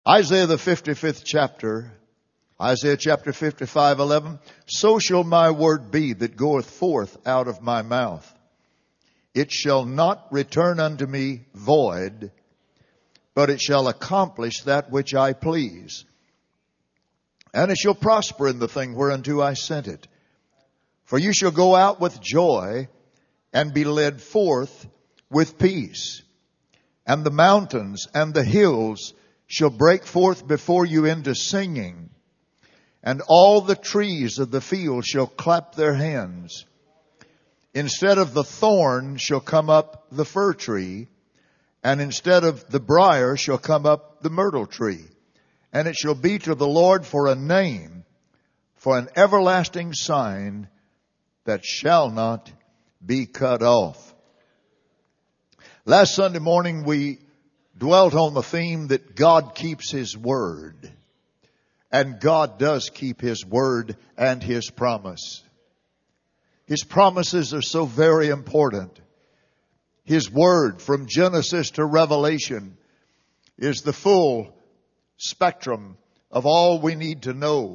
Isaiah the 55th chapter, Isaiah chapter 55:11. So shall my word be that goeth forth out of my mouth. It shall not return unto me void, but it shall accomplish that which I please. And it shall prosper in the thing whereunto I sent it. For you shall go out with joy and be led forth with peace. And the mountains and the hills shall break forth before you into singing. And all the trees of the field shall clap their hands. Instead of the thorn shall come up the fir tree, and instead of the briar shall come up the myrtle tree. And it shall be to the Lord for a name, for an everlasting sign that shall not be cut off. Last Sunday morning we dwelt on the theme that God keeps His word. And God does keep His word and His promise. His promises are so very important. His word from Genesis to Revelation is the full spectrum of all we need to know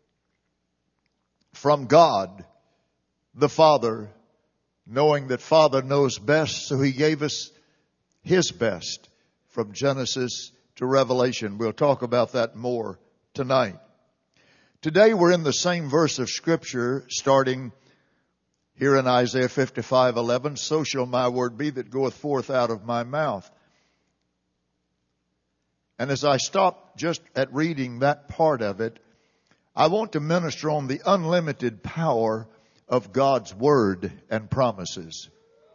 from God the Father, knowing that Father knows best, so He gave us His best from Genesis to Revelation. We'll talk about that more tonight. Today we're in the same verse of Scripture, starting here in Isaiah 55:11. So shall my word be that goeth forth out of my mouth. And as I stop just at reading that part of it, I want to minister on the unlimited power of God's word and promises.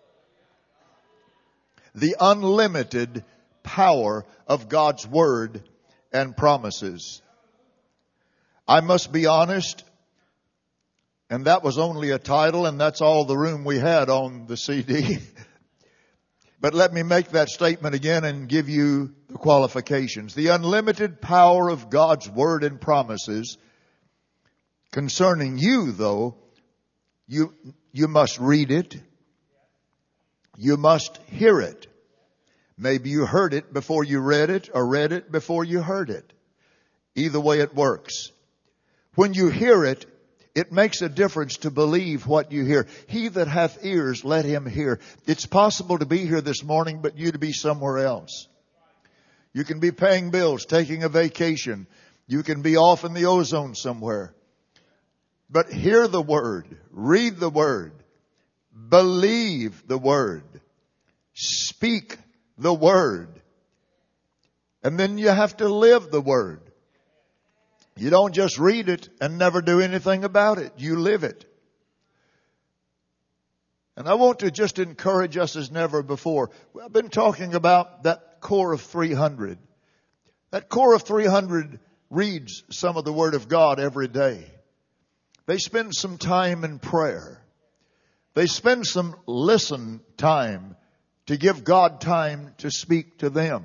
The unlimited power of God's word and promises. I must be honest, and that was only a title, and that's all the room we had on the CD. But let me make that statement again and give you the qualifications. The unlimited power of God's word and promises. Concerning you, though, you must read it. You must hear it. Maybe you heard it before you read it, or read it before you heard it. Either way it works. When you hear it, it makes a difference to believe what you hear. He that hath ears, let him hear. It's possible to be here this morning, but you to be somewhere else. You can be paying bills, taking a vacation. You can be off in the ozone somewhere. But hear the word, read the word, believe the word, speak the word. And then you have to live the word. You don't just read it and never do anything about it. You live it. And I want to just encourage us as never before. I've been talking about that core of 300. That core of 300 reads some of the Word of God every day. They spend some time in prayer. They spend some listen time to give God time to speak to them.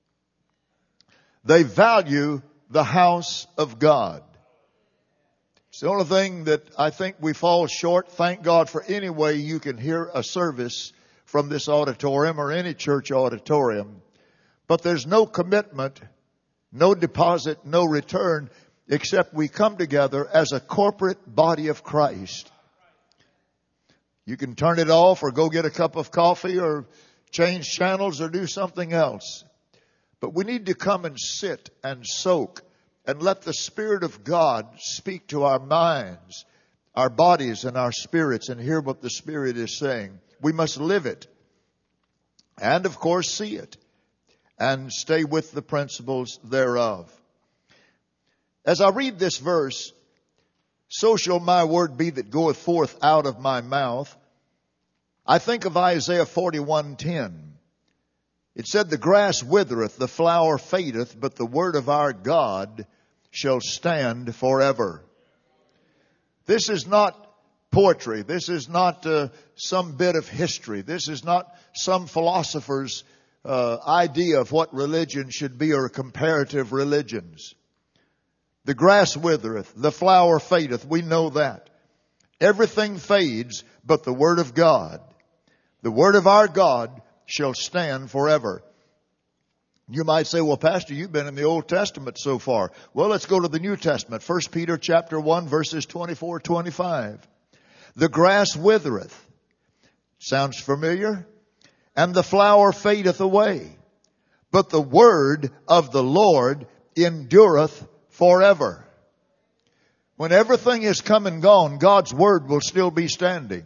They value the house of God. It's the only thing that I think we fall short. Thank God for any way you can hear a service from this auditorium or any church auditorium. But there's no commitment, no deposit, no return, except we come together as a corporate body of Christ. You can turn it off or go get a cup of coffee or change channels or do something else. But we need to come and sit and soak and let the Spirit of God speak to our minds, our bodies, and our spirits and hear what the Spirit is saying. We must live it and, of course, see it and stay with the principles thereof. As I read this verse, so shall my word be that goeth forth out of my mouth, I think of Isaiah 41:10. It said, the grass withereth, the flower fadeth, but the word of our God shall stand forever. This is not poetry. This is not some bit of history. This is not some philosopher's idea of what religion should be or comparative religions. The grass withereth, the flower fadeth. We know that. Everything fades but the word of God. The word of our God shall stand forever. You might say, well, Pastor, you've been in the Old Testament so far. Well, let's go to the New Testament. 1 Peter chapter 1, verses 24, 25. The grass withereth. Sounds familiar? And the flower fadeth away. But the word of the Lord endureth forever. When everything is come and gone, God's word will still be standing.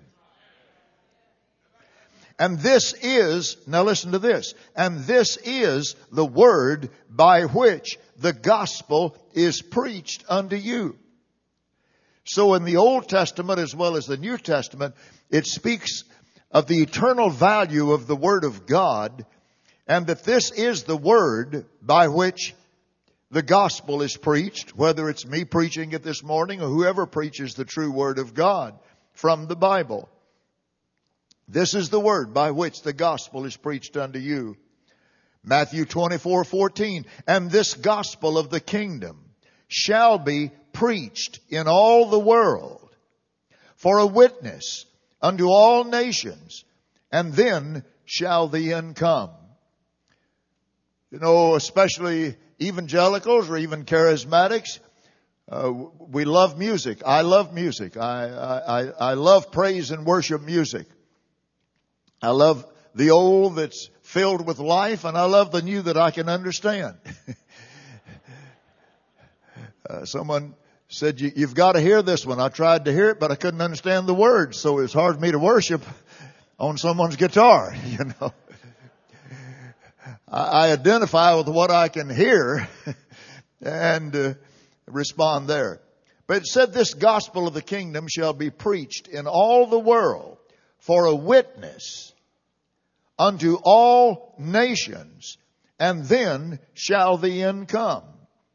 And this is, now listen to this, and this is the word by which the gospel is preached unto you. So in the Old Testament as well as the New Testament, it speaks of the eternal value of the word of God, and that this is the word by which the gospel is preached, whether it's me preaching it this morning or whoever preaches the true word of God from the Bible. This is the word by which the gospel is preached unto you. Matthew 24:14. And this gospel of the kingdom shall be preached in all the world for a witness unto all nations, and then shall the end come. You know, especially evangelicals or even charismatics, we love music. I love music. I love praise and worship music. I love the old that's filled with life, and I love the new that I can understand. Someone said, you've got to hear this one. I tried to hear it, but I couldn't understand the words, so it was hard for me to worship on someone's guitar, you know. I identify with what I can hear and respond there. But it said this gospel of the kingdom shall be preached in all the world for a witness unto all nations, and then shall the end come.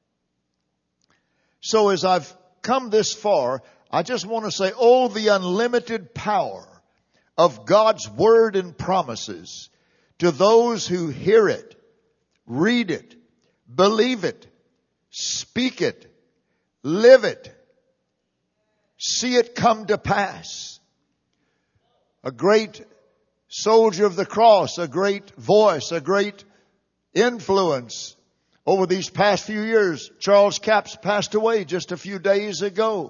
So as I've come this far, I just want to say, oh, the unlimited power of God's word and promises to those who hear it, read it, believe it, speak it, live it, see it come to pass. A great soldier of the cross, a great voice, a great influence over these past few years. Charles Capps passed away just a few days ago.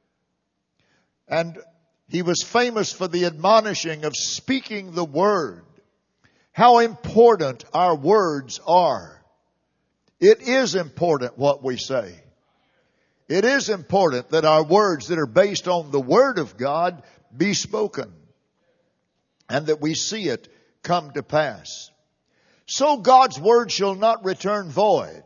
And he was famous for the admonishing of speaking the word. How important our words are. It is important what we say. It is important that our words that are based on the word of God be spoken, and that we see it come to pass. So God's word shall not return void.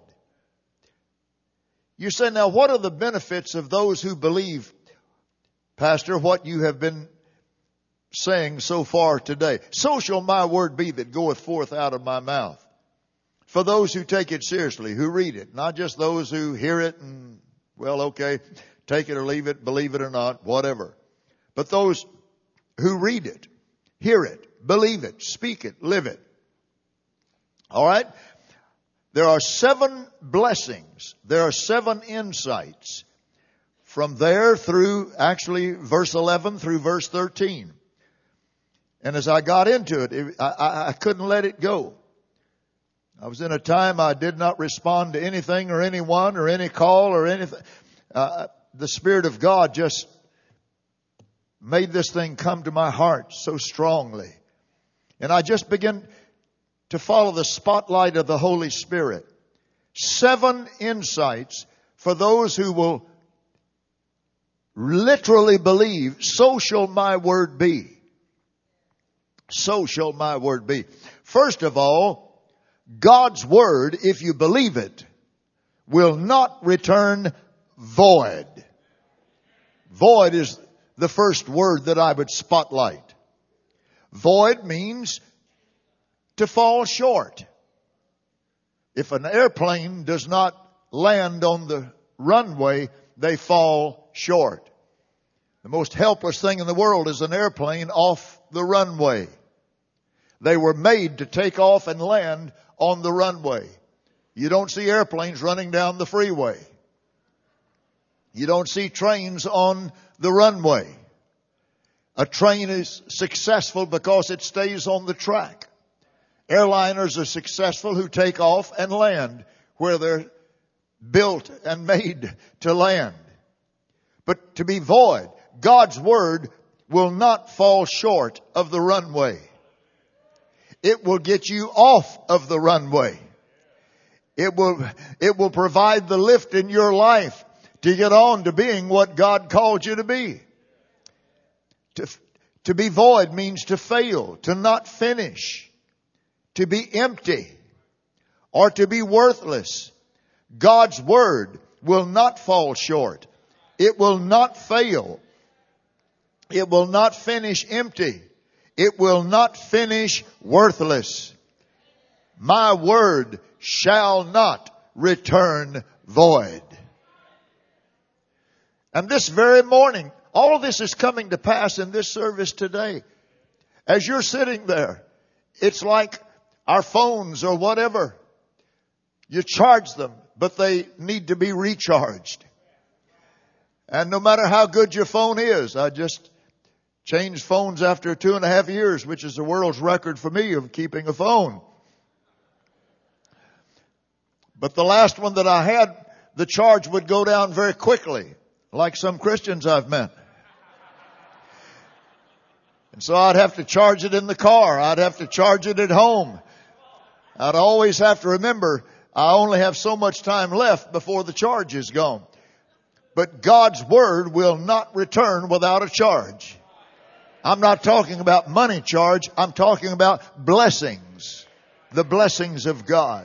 You say, now what are the benefits of those who believe, Pastor, what you have been saying so far today? So shall my word be that goeth forth out of my mouth. For those who take it seriously, who read it, not just those who hear it and, well, okay, take it or leave it, believe it or not, whatever. But those who read it, hear it, believe it, speak it, live it. All right? There are 7 blessings. There are 7 insights from there through actually verse 11 through verse 13. And as I got into it, I couldn't let it go. I was in a time I did not respond to anything or anyone or any call or anything. The Spirit of God just made this thing come to my heart so strongly. And I just began to follow the spotlight of the Holy Spirit. 7 insights for those who will literally believe, so shall my word be. So shall my word be. First of all, God's word, if you believe it, will not return void. Void is the first word that I would spotlight. Void means to fall short. If an airplane does not land on the runway, they fall short. The most helpless thing in the world is an airplane off the runway. They were made to take off and land on the runway. You don't see airplanes running down the freeway. You don't see trains on the runway. A train is successful because it stays on the track. Airliners are successful who take off and land where they're built and made to land. But to be void, God's Word will not fall short of the runway. It will get you off of the runway. It will provide the lift in your life to get on to being what God called you to be. To be void means to fail, to not finish, to be empty, or to be worthless. God's Word will not fall short. It will not fail. It will not finish empty. It will not finish worthless. My word shall not return void. And this very morning, all of this is coming to pass in this service today. As you're sitting there, it's like our phones or whatever. You charge them, but they need to be recharged. And no matter how good your phone is, I just changed phones after 2.5 years, which is the world's record for me of keeping a phone. But the last one that I had, the charge would go down very quickly, like some Christians I've met. And so I'd have to charge it in the car. I'd have to charge it at home. I'd always have to remember I only have so much time left before the charge is gone. But God's Word will not return without a charge. I'm not talking about money charge. I'm talking about blessings. The blessings of God.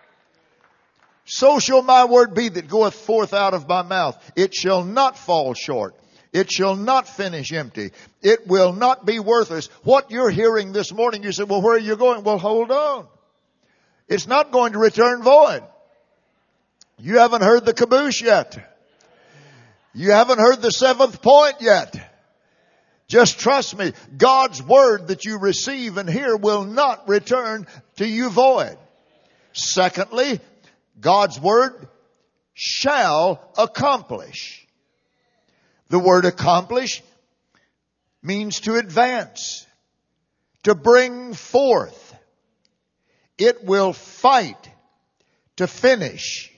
So shall my word be that goeth forth out of my mouth. It shall not fall short. It shall not finish empty. It will not be worthless. What you're hearing this morning, you say, well, where are you going? Well, hold on. It's not going to return void. You haven't heard the caboose yet. You haven't heard the seventh point yet. Just trust me. God's word that you receive and hear will not return to you void. Secondly, God's word shall accomplish. The word accomplish means to advance, to bring forth. It will fight to finish.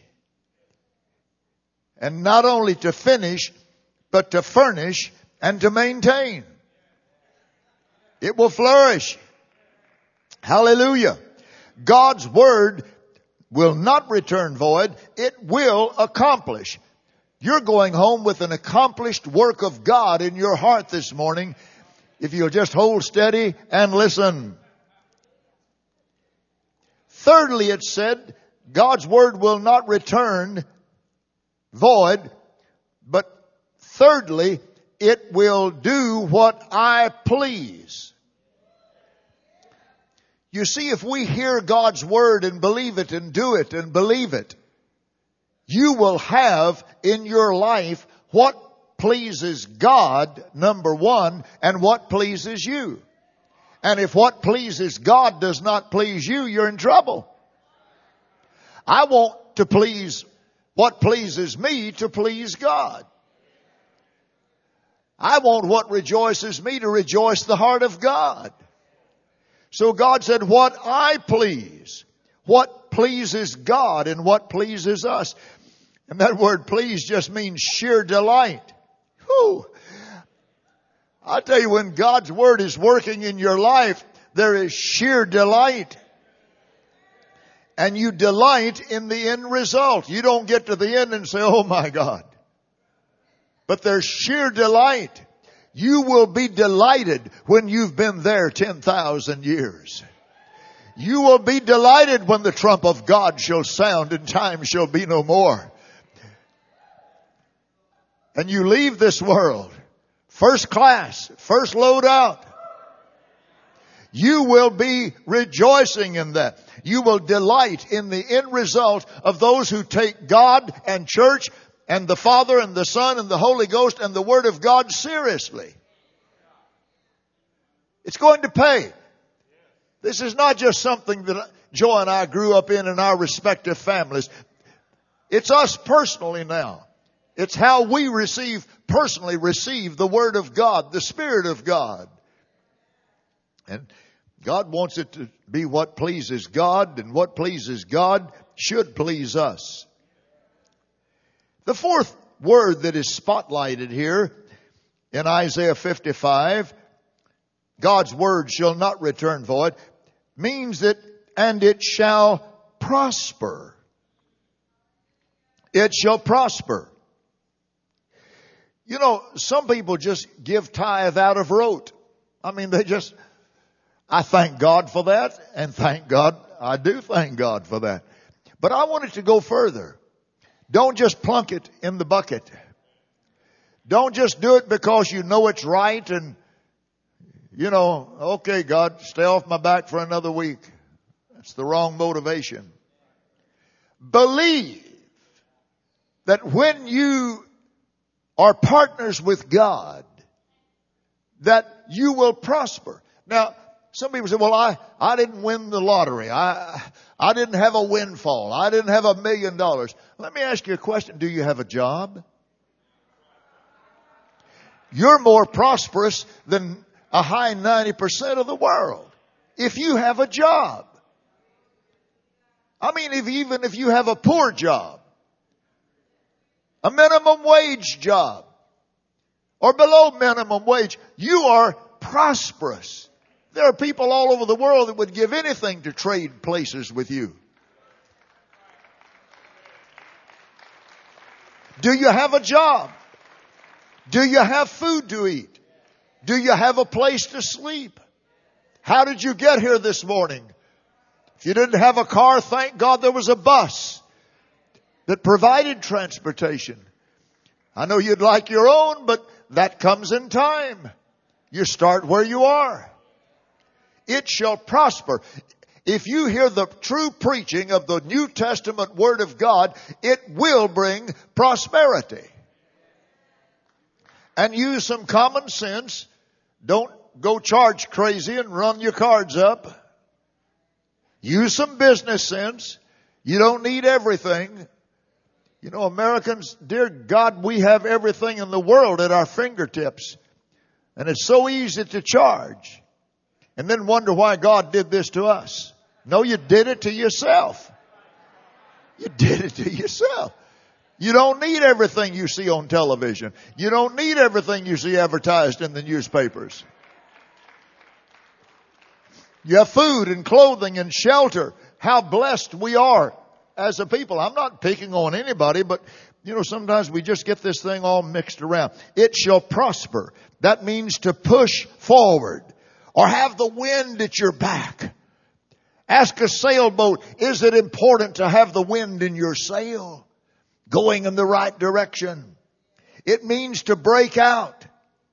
And not only to finish, but to furnish and to maintain. It will flourish. Hallelujah. God's word will not return void. It will accomplish. You're going home with an accomplished work of God in your heart this morning if you'll just hold steady and listen. Thirdly, it said, God's word will not return void, but thirdly, it will do what I please. You see, if we hear God's word and believe it and do it and believe it, you will have in your life what pleases God, number one, and what pleases you. And if what pleases God does not please you, you're in trouble. I want to please what pleases me to please God. I want what rejoices me to rejoice the heart of God. So God said, what I please, what pleases God and what pleases us. And that word please just means sheer delight. Whew. I tell you, when God's word is working in your life, there is sheer delight. And you delight in the end result. You don't get to the end and say, oh my God. But there's sheer delight. You will be delighted when you've been there 10,000 years. You will be delighted when the trump of God shall sound and time shall be no more. And you leave this world, first class, first load out. You will be rejoicing in that. You will delight in the end result of those who take God and church and the Father and the Son and the Holy Ghost and the Word of God seriously. It's going to pay. This is not just something that Joe and I grew up in our respective families. It's us personally now. It's how we personally receive the Word of God, the Spirit of God. And God wants it to be what pleases God, and what pleases God should please us. The fourth word that is spotlighted here in Isaiah 55, God's word shall not return void, means that, and it shall prosper. It shall prosper. You know, some people just give tithe out of rote. I mean, I thank God for that, and I do thank God for that. But I want it to go further. Don't just plunk it in the bucket. Don't just do it because you know it's right and, okay, God, stay off my back for another week. That's the wrong motivation. Believe that when you are partners with God, that you will prosper. Now, some people say, well, I didn't win the lottery. I didn't have a windfall. I didn't have $1 million. Let me ask you a question. Do you have a job? You're more prosperous than a high 90% of the world if you have a job. I mean, even if you have a poor job, a minimum wage job, or below minimum wage, you are prosperous. There are people all over the world that would give anything to trade places with you. Do you have a job? Do you have food to eat? Do you have a place to sleep? How did you get here this morning? If you didn't have a car, thank God there was a bus that provided transportation. I know you'd like your own, but that comes in time. You start where you are. It shall prosper. If you hear the true preaching of the New Testament Word of God, it will bring prosperity. And use some common sense. Don't go charge crazy and run your cards up. Use some business sense. You don't need everything. You know, Americans, dear God, we have everything in the world at our fingertips. And it's so easy to charge. And then wonder why God did this to us. No, you did it to yourself. You did it to yourself. You don't need everything you see on television. You don't need everything you see advertised in the newspapers. You have food and clothing and shelter. How blessed we are as a people. I'm not picking on anybody, but sometimes we just get this thing all mixed around. It shall prosper. That means to push forward or have the wind at your back. Ask a sailboat, is it important to have the wind in your sail? Going in the right direction. It means to break out,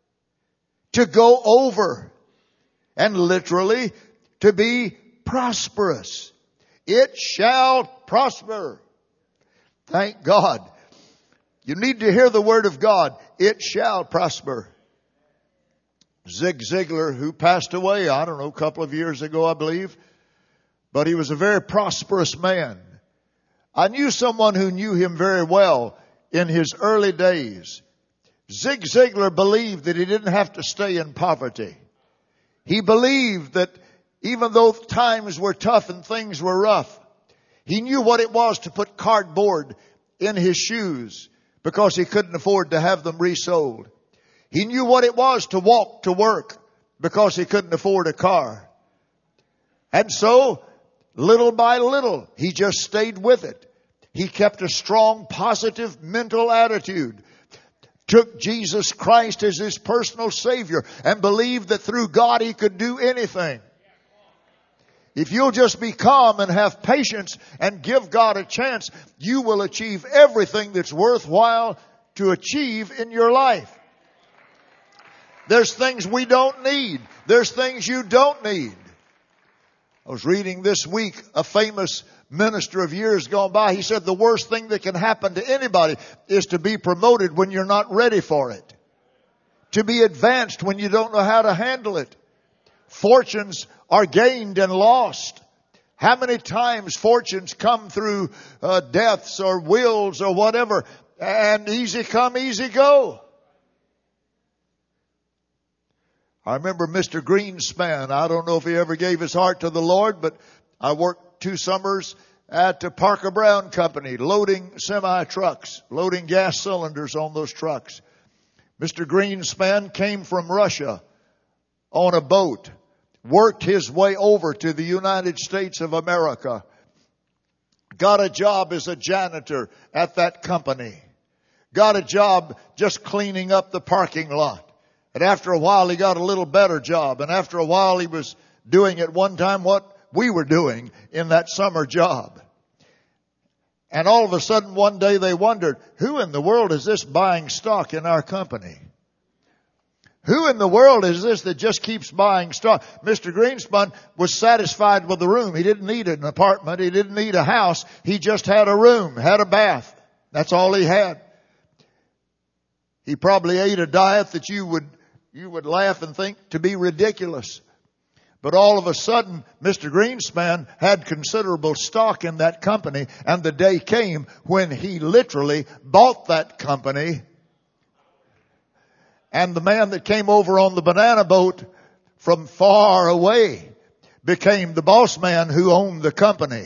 to go over, and literally to be prosperous. It shall prosper. Thank God. You need to hear the word of God. It shall prosper. Zig Ziglar, who passed away, a couple of years ago, I believe. But he was a very prosperous man. I knew someone who knew him very well in his early days. Zig Ziglar believed that he didn't have to stay in poverty. He believed that even though times were tough and things were rough, he knew what it was to put cardboard in his shoes because he couldn't afford to have them resold. He knew what it was to walk to work because he couldn't afford a car. And so, little by little, he just stayed with it. He kept a strong, positive mental attitude. Took Jesus Christ as his personal Savior and believed that through God he could do anything. If you'll just be calm and have patience and give God a chance, you will achieve everything that's worthwhile to achieve in your life. There's things we don't need. There's things you don't need. I was reading this week a famous minister of years gone by. He said the worst thing that can happen to anybody is to be promoted when you're not ready for it. To be advanced when you don't know how to handle it. Fortunes are gained and lost. How many times fortunes come through deaths or wills or whatever, and easy come, easy go. I remember Mr. Greenspan. I don't know if he ever gave his heart to the Lord, but I worked 2 summers at the Parker Brown Company, loading semi-trucks, loading gas cylinders on those trucks. Mr. Greenspan came from Russia on a boat, worked his way over to the United States of America, got a job as a janitor at that company, got a job just cleaning up the parking lot. And after a while, he got a little better job. And after a while, he was doing at one time what we were doing in that summer job. And all of a sudden, one day they wondered, who in the world is this buying stock in our company? Who in the world is this that just keeps buying stock? Mr. Greenspan was satisfied with the room. He didn't need an apartment. He didn't need a house. He just had a room, had a bath. That's all he had. He probably ate a diet that you would laugh and think to be ridiculous. But all of a sudden, Mr. Greenspan had considerable stock in that company, and the day came when he literally bought that company. And the man that came over on the banana boat from far away became the boss man who owned the company.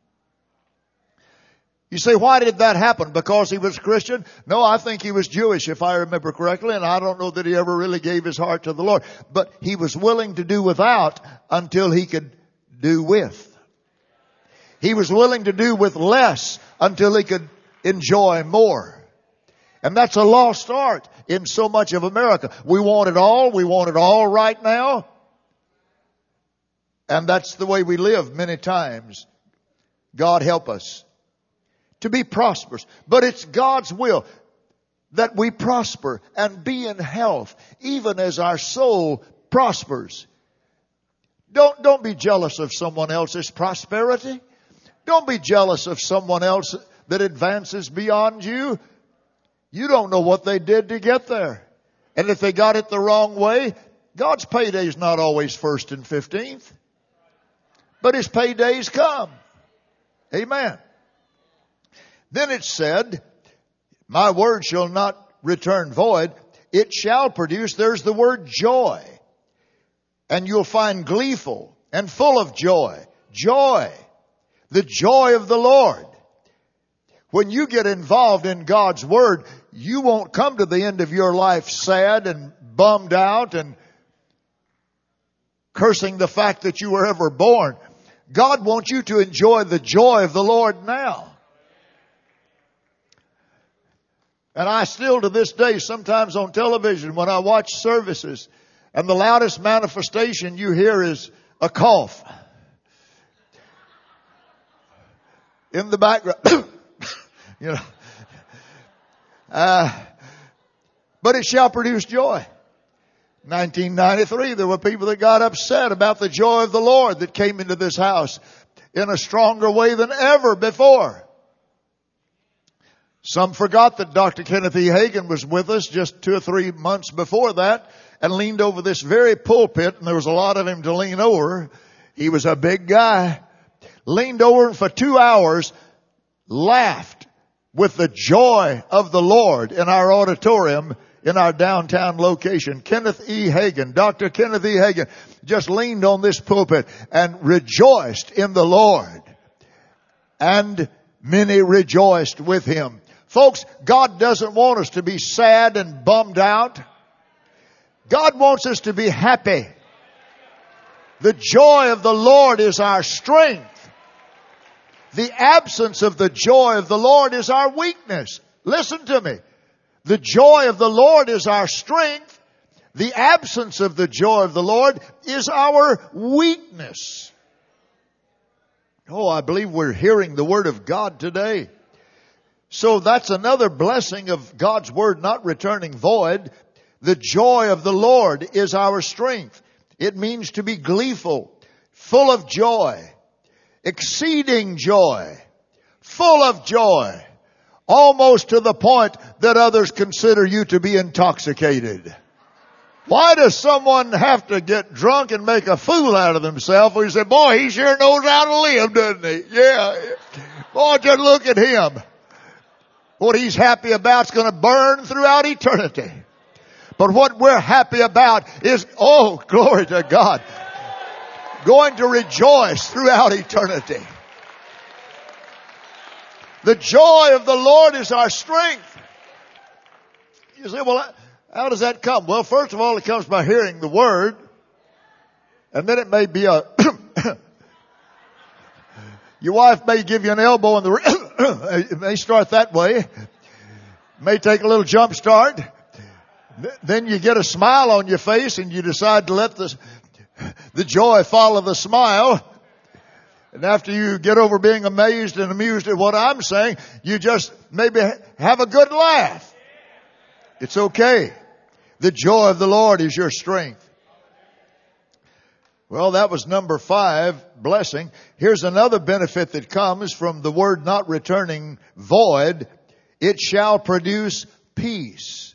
You say, why did that happen? Because he was Christian? No, I think he was Jewish, if I remember correctly, and I don't know that he ever really gave his heart to the Lord. But he was willing to do without until he could do with. He was willing to do with less until he could enjoy more. And that's a lost art in so much of America. We want it all. We want it all right now. And that's the way we live many times. God help us to be prosperous. But it's God's will that we prosper and be in health, even as our soul prospers. Don't be jealous of someone else's prosperity. Don't be jealous of someone else that advances beyond you. You don't know what they did to get there. And if they got it the wrong way, God's payday is not always 1st and 15th. But His paydays come. Amen. Then it said, my word shall not return void. It shall produce, there's the word joy. And you'll find gleeful and full of joy. Joy. The joy of the Lord. When you get involved in God's word, you won't come to the end of your life sad and bummed out and cursing the fact that you were ever born. God wants you to enjoy the joy of the Lord now. And I still to this day, sometimes on television, when I watch services, and the loudest manifestation you hear is a cough. In the background. You know. But it shall produce joy. 1993, there were people that got upset about the joy of the Lord that came into this house in a stronger way than ever before. Some forgot that Dr. Kenneth E. Hagin was with us just 2 or 3 months before that and leaned over this very pulpit, and there was a lot of him to lean over. He was a big guy. Leaned over and for 2 hours laughed with the joy of the Lord in our auditorium in our downtown location. Kenneth E. Hagin, Dr. Kenneth E. Hagin just leaned on this pulpit and rejoiced in the Lord. And many rejoiced with him. Folks, God doesn't want us to be sad and bummed out. God wants us to be happy. The joy of the Lord is our strength. The absence of the joy of the Lord is our weakness. Listen to me. The joy of the Lord is our strength. The absence of the joy of the Lord is our weakness. Oh, I believe we're hearing the Word of God today. So that's another blessing of God's Word not returning void. The joy of the Lord is our strength. It means to be gleeful, full of joy, exceeding joy, full of joy, almost to the point that others consider you to be intoxicated. Why does someone have to get drunk and make a fool out of themselves? We say, boy, he sure knows how to live, doesn't he? Yeah. Boy, just look at him. What he's happy about is going to burn throughout eternity. But what we're happy about is, oh, glory to God, going to rejoice throughout eternity. The joy of the Lord is our strength. You say, well, how does that come? Well, first of all, it comes by hearing the Word. And then it may be your wife may give you an elbow in the, it may start that way. May take a little jump start. Then you get a smile on your face and you decide to let the joy follow the smile. And after you get over being amazed and amused at what I'm saying, you just maybe have a good laugh. It's okay. The joy of the Lord is your strength. Well, that was number 5, blessing. Here's another benefit that comes from the word not returning void. It shall produce peace.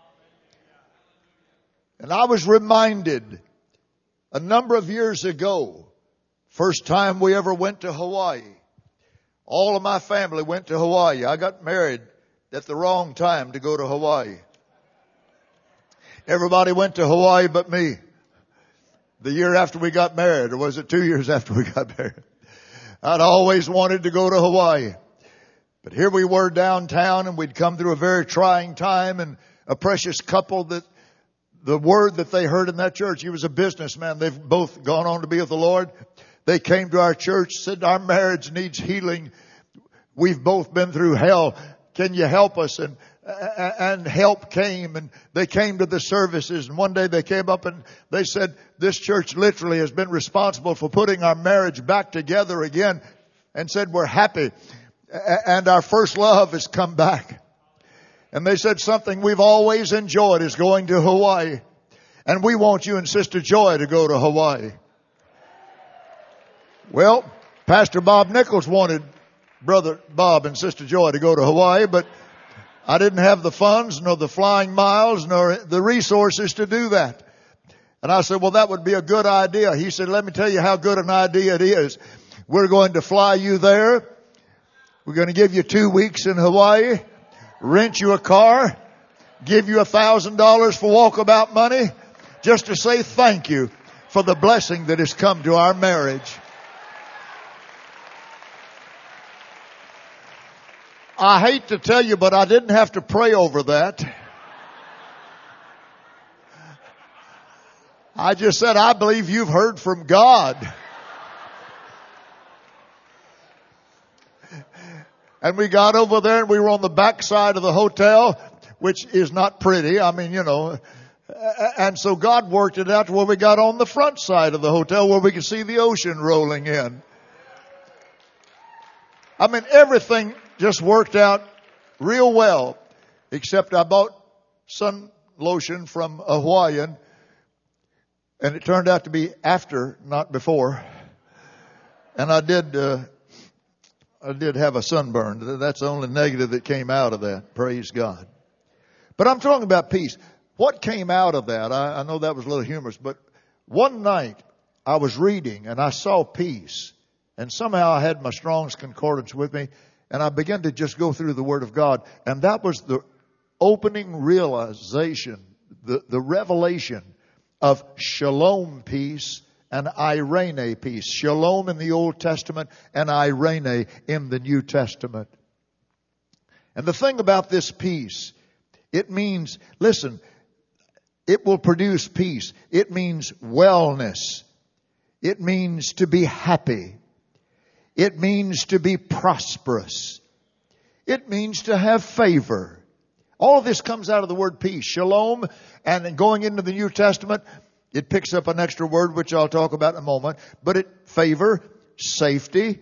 And I was reminded a number of years ago, first time we ever went to Hawaii. All of my family went to Hawaii. I got married at the wrong time to go to Hawaii. Everybody went to Hawaii but me. The year after we got married, or was it 2 years after we got married? I'd always wanted to go to Hawaii. But here we were downtown and we'd come through a very trying time, and a precious couple that the word that they heard in that church, he was a businessman. They've both gone on to be with the Lord. They came to our church, said, our marriage needs healing. We've both been through hell. Can you help us? And help came, and they came to the services, and one day they came up and they said, this church literally has been responsible for putting our marriage back together again, and said, we're happy and our first love has come back. And they said, something we've always enjoyed is going to Hawaii, and we want you and Sister Joy to go to Hawaii. Well, Pastor Bob Nichols wanted Brother Bob and Sister Joy to go to Hawaii, but I didn't have the funds, nor the flying miles, nor the resources to do that. And I said, well, that would be a good idea. He said, let me tell you how good an idea it is. We're going to fly you there. We're going to give you 2 weeks in Hawaii, rent you a car, give you $1,000 for walkabout money, just to say thank you for the blessing that has come to our marriage. I hate to tell you, but I didn't have to pray over that. I just said, I believe you've heard from God. And we got over there and we were on the back side of the hotel, which is not pretty. I mean, you know. And so God worked it out to where we got on the front side of the hotel where we could see the ocean rolling in. I mean, everything just worked out real well, except I bought sun lotion from a Hawaiian, and it turned out to be after, not before. And I did have a sunburn. That's the only negative that came out of that. Praise God. But I'm talking about peace. What came out of that? I know that was a little humorous, but one night I was reading and I saw peace. And somehow I had my Strong's Concordance with me, and I began to just go through the Word of God. And that was the opening realization, the revelation of shalom peace and irene peace. Shalom in the Old Testament and irene in the New Testament. And the thing about this peace, it means, listen, it will produce peace. It means wellness. It means to be happy. It means to be prosperous. It means to have favor. All of this comes out of the word peace. Shalom. And going into the New Testament, it picks up an extra word, which I'll talk about in a moment. But it favor, safety,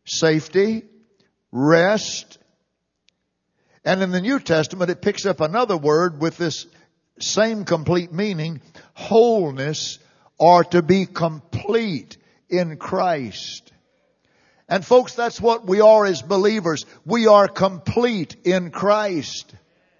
rest. And in the New Testament, it picks up another word with this same complete meaning, wholeness, or to be complete in Christ. And folks, that's what we are as believers. We are complete in Christ.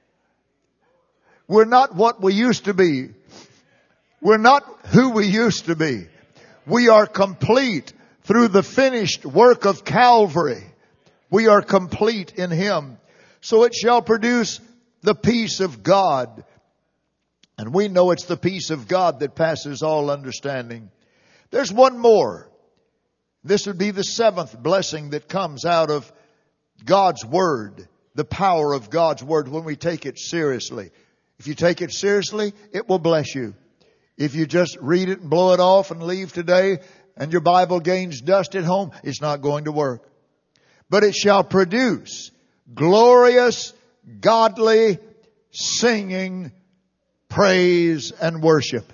We're not what we used to be. We're not who we used to be. We are complete through the finished work of Calvary. We are complete in Him. So it shall produce the peace of God. And we know it's the peace of God that passes all understanding. There's one more. This would be the seventh blessing that comes out of God's Word, the power of God's Word when we take it seriously. If you take it seriously, it will bless you. If you just read it and blow it off and leave today and your Bible gains dust at home, it's not going to work. But it shall produce glorious, godly, singing, praise, and worship.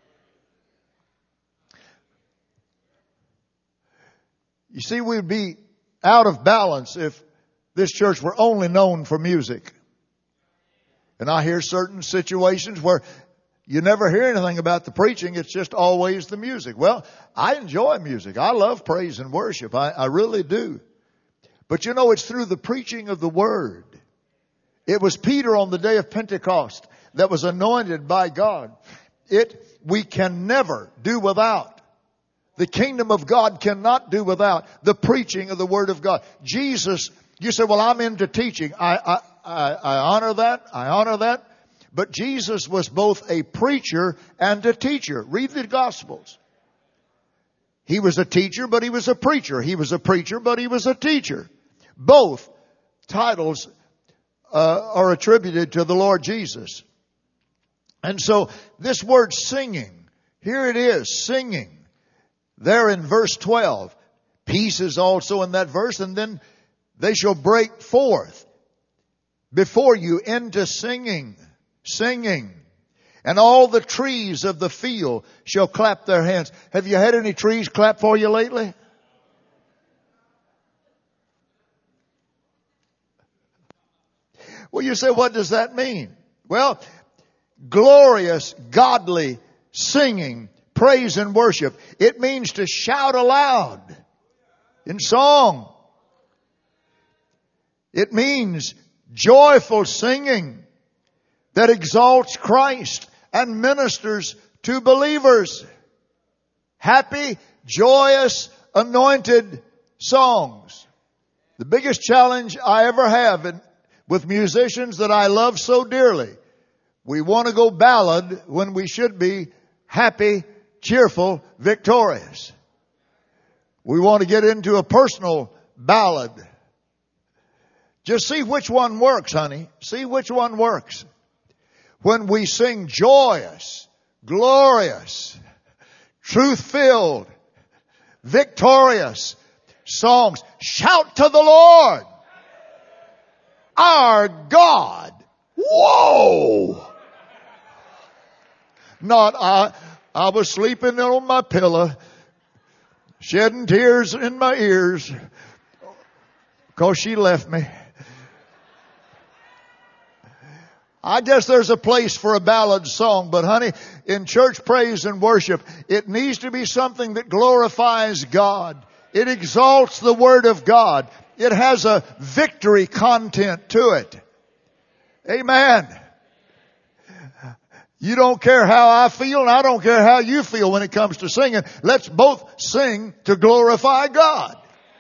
You see, we'd be out of balance if this church were only known for music. And I hear certain situations where you never hear anything about the preaching. It's just always the music. Well, I enjoy music. I love praise and worship. I really do. But you know, it's through the preaching of the Word. It was Peter on the day of Pentecost that was anointed by God. We can never do without. The kingdom of God cannot do without the preaching of the Word of God. Jesus, you say, well, I'm into teaching. I honor that. I honor that. But Jesus was both a preacher and a teacher. Read the Gospels. He was a teacher, but he was a preacher. He was a preacher, but he was a teacher. Both titles are attributed to the Lord Jesus. And so this word singing, here it is, singing. There in verse 12, peace is also in that verse, and then they shall break forth before you into singing, singing. And all the trees of the field shall clap their hands. Have you had any trees clap for you lately? Well, you say, what does that mean? Well, glorious, godly singing, praise and worship. It means to shout aloud in song. It means joyful singing that exalts Christ and ministers to believers. Happy, joyous, anointed songs. The biggest challenge I ever have with musicians that I love so dearly. We want to go ballad when we should be happy, cheerful, victorious. We want to get into a personal ballad. Just see which one works, honey. See which one works. When we sing joyous, glorious, truth-filled, victorious songs, shout to the Lord, our God. Whoa! Not I was sleeping on my pillow, shedding tears in my ears because she left me. I guess there's a place for a ballad song, but honey, in church praise and worship, it needs to be something that glorifies God. It exalts the Word of God. It has a victory content to it. Amen. You don't care how I feel and I don't care how you feel when it comes to singing. Let's both sing to glorify God.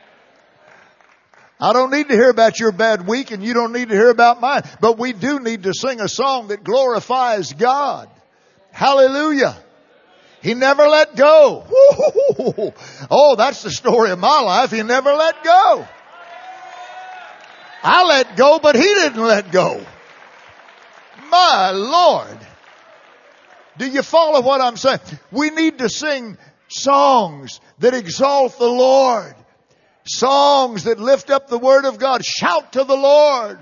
I don't need to hear about your bad week and you don't need to hear about mine. But we do need to sing a song that glorifies God. Hallelujah. He never let go. Woo-hoo-hoo-hoo. Oh, that's the story of my life. He never let go. I let go, but He didn't let go. My Lord. Do you follow what I'm saying? We need to sing songs that exalt the Lord. Songs that lift up the Word of God. Shout to the Lord.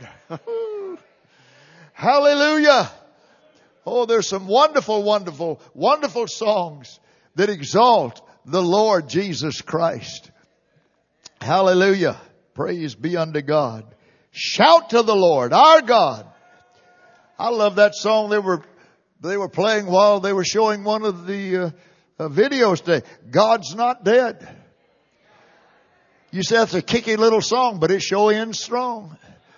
Hallelujah. Oh, there's some wonderful, wonderful, wonderful songs that exalt the Lord Jesus Christ. Hallelujah. Praise be unto God. Shout to the Lord, our God. I love that song they were playing while they were showing one of the videos today. God's Not Dead. You say that's a kicky little song, but it sure ends strong.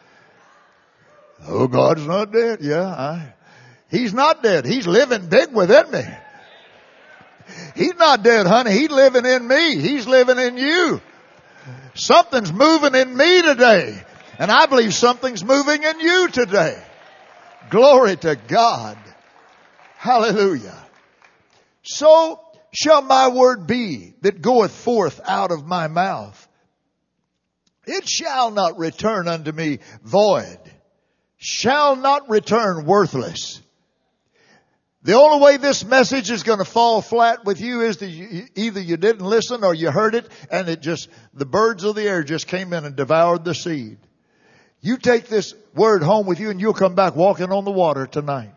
Oh, God's not dead. Yeah, He's not dead. He's living big within me. He's not dead, honey. He's living in me. He's living in you. Something's moving in me today. And I believe something's moving in you today. Glory to God. Hallelujah. So shall my word be that goeth forth out of my mouth. It shall not return unto me void, shall not return worthless. The only way this message is going to fall flat with you is that either you didn't listen or you heard it and the birds of the air just came in and devoured the seed. You take this word home with you and you'll come back walking on the water tonight.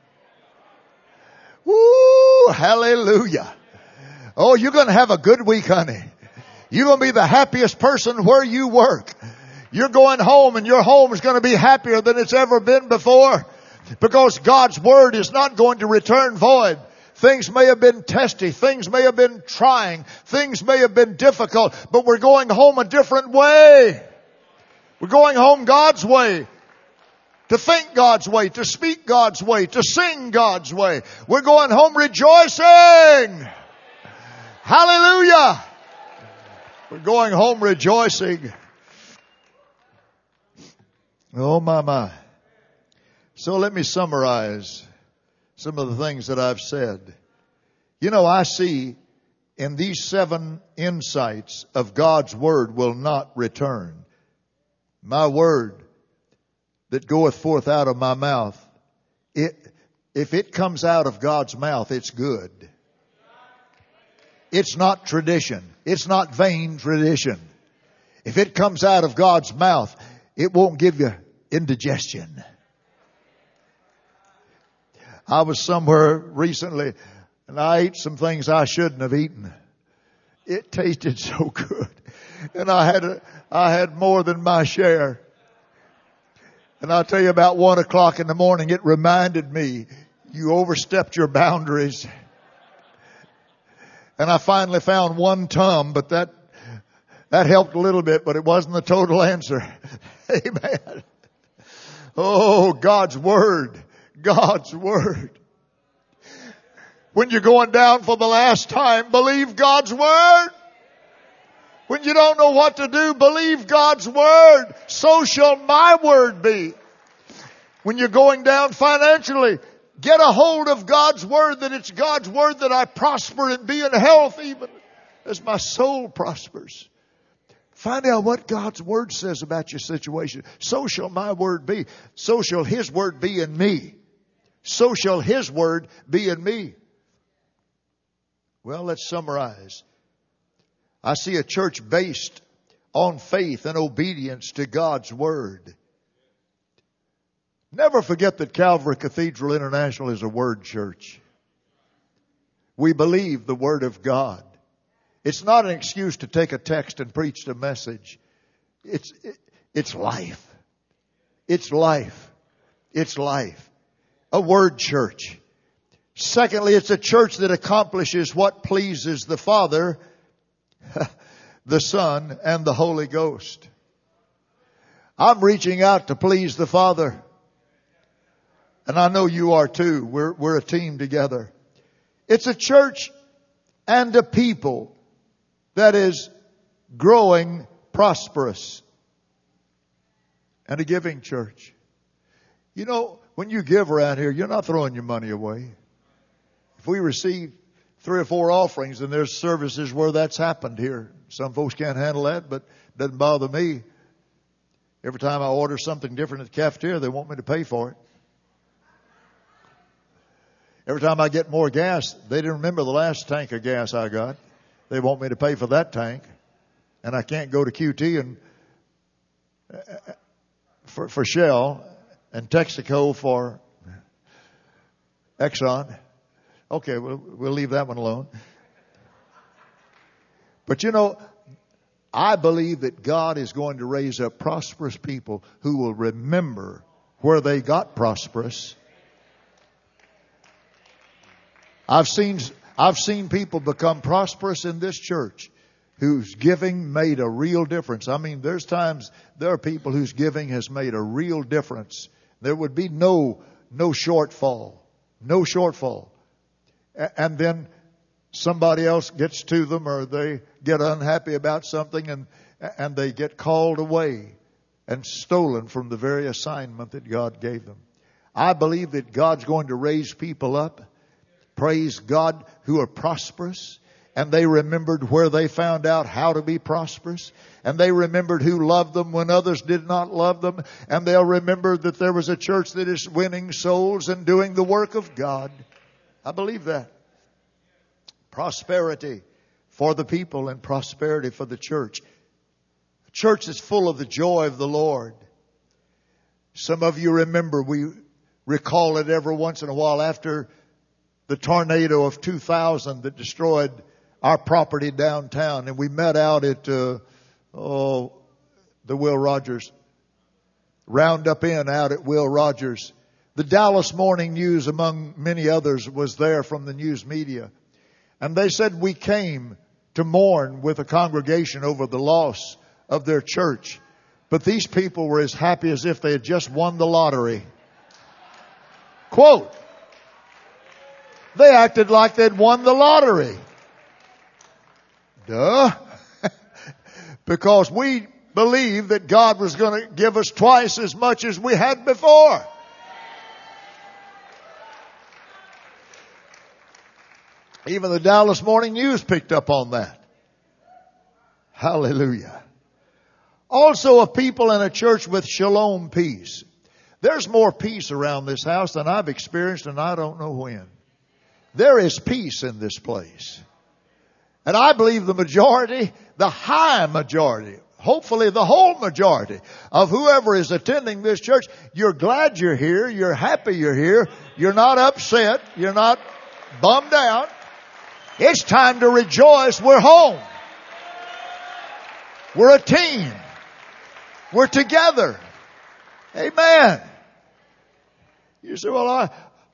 Woo! Hallelujah. Oh, you're going to have a good week, honey. You're going to be the happiest person where you work. You're going home and your home is going to be happier than it's ever been before. Because God's word is not going to return void. Things may have been testy. Things may have been trying. Things may have been difficult. But we're going home a different way. We're going home God's way. To think God's way. To speak God's way. To sing God's way. We're going home rejoicing. Hallelujah. We're going home rejoicing. Oh my. So let me summarize some of the things that I've said. You know, I see in these 7 insights of God's word will not return. My word that goeth forth out of my mouth, if it comes out of God's mouth, it's good. It's not tradition. It's not vain tradition. If it comes out of God's mouth, it won't give you indigestion. I was somewhere recently and I ate some things I shouldn't have eaten. It tasted so good. And I had more than my share. And I'll tell you, about 1 o'clock in the morning, it reminded me, you overstepped your boundaries. And I finally found 1 tub, but that helped a little bit, but it wasn't the total answer. Amen. Oh, God's word. God's word. When you're going down for the last time, believe God's word. When you don't know what to do, believe God's word. So shall my word be. When you're going down financially, get a hold of God's word, that it's God's word that I prosper and be in health even as my soul prospers. Find out what God's word says about your situation. So shall my word be. So shall his word be in me. So shall his word be in me. Well, let's summarize. I see a church based on faith and obedience to God's word. Never forget that Calvary Cathedral International is a word church. We believe the word of God. It's not an excuse to take a text and preach the message. It's life. It's life. It's life. A word church. Secondly, it's a church that accomplishes what pleases the Father, the Son, and the Holy Ghost. I'm reaching out to please the Father. And I know you are too. We're a team together. It's a church and a people that is growing prosperous. And a giving church. You know, when you give around here, you're not throwing your money away. If we receive 3 or 4 offerings, and there's services where that's happened here. Some folks can't handle that, but it doesn't bother me. Every time I order something different at the cafeteria, they want me to pay for it. Every time I get more gas, they didn't remember the last tank of gas I got. They want me to pay for that tank. And I can't go to QT and for Shell and Texaco for Exxon. Okay, we'll leave that one alone. But you know, I believe that God is going to raise up prosperous people who will remember where they got prosperous. I've seen people become prosperous in this church whose giving made a real difference. I mean, there are people whose giving has made a real difference. There would be no shortfall. No shortfall. And then somebody else gets to them, or they get unhappy about something, and they get called away and stolen from the very assignment that God gave them. I believe that God's going to raise people up praise God, who are prosperous. And they remembered where they found out how to be prosperous. And they remembered who loved them when others did not love them. And they'll remember that there was a church that is winning souls and doing the work of God. I believe that. Prosperity for the people and prosperity for the church. A church is full of the joy of the Lord. Some of you remember, we recall it every once in a while after the tornado of 2000 that destroyed our property downtown, and we met out at the Will Rogers Roundup Inn out at Will Rogers. The Dallas Morning News, among many others, was there from the news media, and they said we came to mourn with a congregation over the loss of their church, but these people were as happy as if they had just won the lottery. Quote, they acted like they'd won the lottery. Duh. Because we believed that God was going to give us twice as much as we had before. Even the Dallas Morning News picked up on that. Hallelujah. Also a people in a church with shalom peace. There's more peace around this house than I've experienced, and I don't know when. There is peace in this place. And I believe the majority, the high majority, hopefully the whole majority of whoever is attending this church, you're glad you're here, you're happy you're here, you're not upset, you're not bummed out. It's time to rejoice. We're home. We're a team. We're together. Amen. You say, well,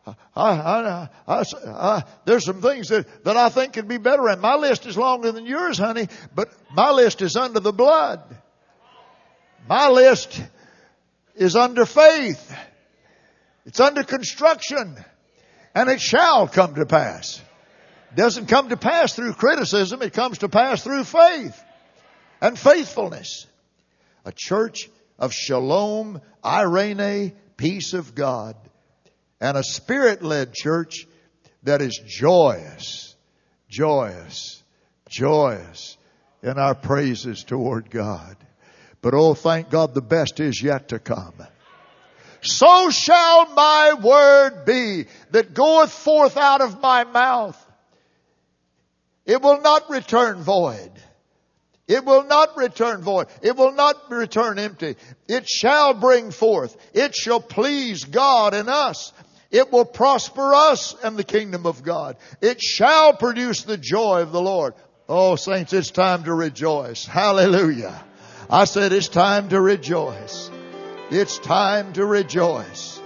there's some things that I think could be better, and my list is longer than yours, honey, but my list is under the blood. My list is under faith. It's under construction, and it shall come to pass. It doesn't come to pass through criticism. It comes to pass through faith and faithfulness. A church of shalom, irene, peace of God. And a Spirit-led church that is joyous, joyous, joyous in our praises toward God. But oh, thank God, the best is yet to come. So shall my word be that goeth forth out of my mouth. It will not return void. It will not return void. It will not return empty. It shall bring forth. It shall please God in us. It will prosper us and the kingdom of God. It shall produce the joy of the Lord. Oh, saints, it's time to rejoice. Hallelujah. I said it's time to rejoice. It's time to rejoice.